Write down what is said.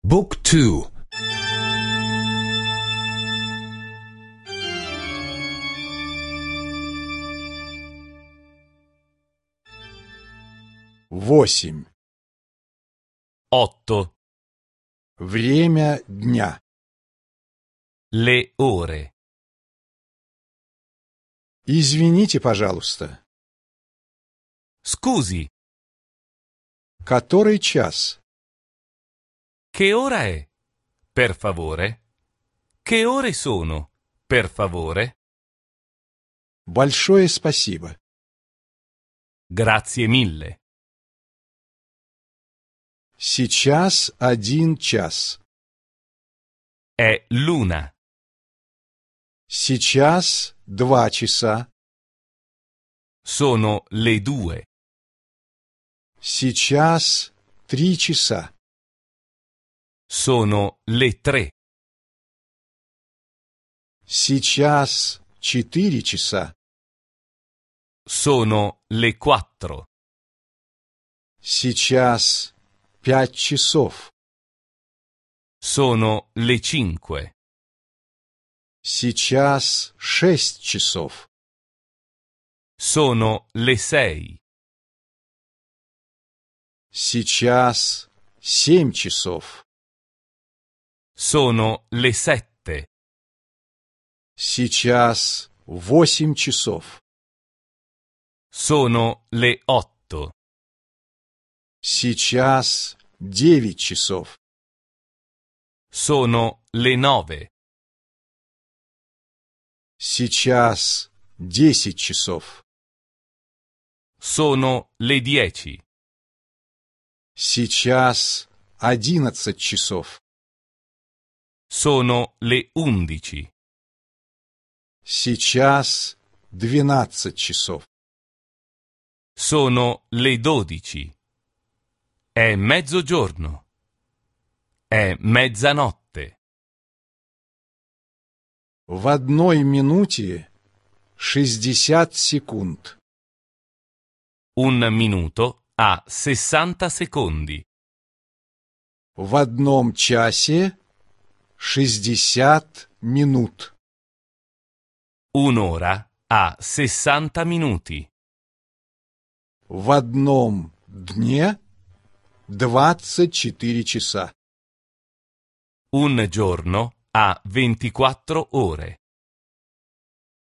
บุ๊กทูвосемь 8. Время дня. Le ore. Извините, пожалуйста. Scusi, Который час? che ora è? Per favore? Che ore sono? Per favore? Большое спасибо. Grazie mille. Сейчас 1 час. È l'una. Сейчас 2 часа. Sono le 2. Сейчас 3 часа. Sono le 3. Сейчас 4 часа. Sono le 4. Сейчас 5 часов. Sono le 5. Сейчас 6 часов. Sono le 6. Сейчас 7 часов. Sono le 7. Сейчас 8 часов. Sono le 8. Сейчас 9 часов. Sono le 9. Сейчас 10 часов. Sono le 10. Сейчас 11 часов. Sono le 11. Сейчас 12 часов. Sono le 12. È mezzogiorno. È mezzanotte. В 1 минуте 60 секунд. Un minuto ha 60 secondi. В 1 часе 60 минут. Un'ora ha 60 minuti. В 1 дне 24 часа. Un giorno ha 24 ore.